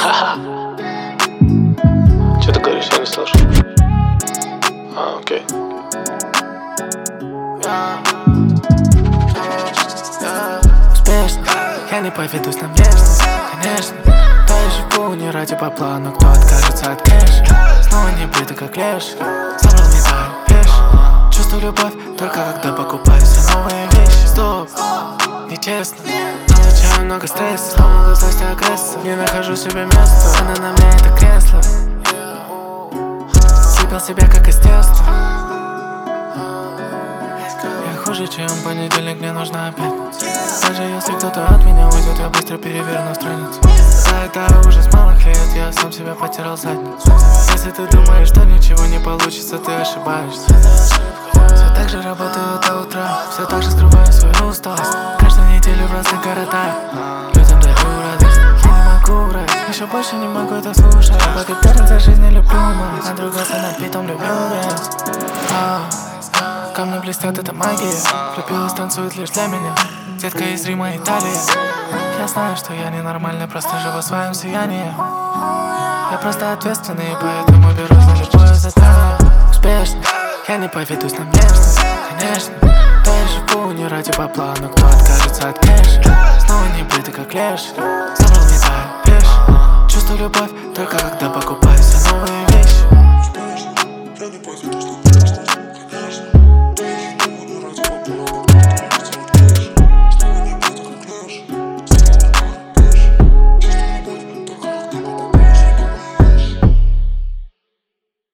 Что ты говоришь, я не слышу. Окей. Успешно, я не поведусь на внешность, конечно. То я живу не ради бабла, но кто откажется от кэша? Снова не бритый как леш, собрал медаль, вещь. Чувствую любовь только когда покупаю все новые вещи. Стоп, нечестно, получаю много стресса, много злости, агрессии. Не нахожу себе места, она на мне это кресло. Слепил себя как из теста. Я хуже, чем понедельник, мне нужна пятница. Даже если кто-то от меня уйдет, я быстро переверну страницу. Да, это ужас малых лет, я сам себя потерял задницу. Если ты думаешь, что ничего не получится, ты ошибаешься. Все так же работаю до утра, все так же скрываю свою усталость. Каждую неделю в разных городах людям даю радость. Я не могу врать, еще больше не могу это слушать. Благодарен за жизнь, не люблю мать, надругался над битом, люблю вес. Камни блестят, это магия. Влюбилась, танцует лишь для меня. Детка из Рима, Италия. Я знаю, что я ненормальный, просто живу в своем сиянии. Я просто ответственный, поэтому берусь за любое задание. Успешно, я не поведусь на внешность, конечно. Да, я живу не ради бабла, но кто откажется от кэша? Снова не бритый как леш, собрал медаль, вещь. Чувствую любовь только когда покупаю все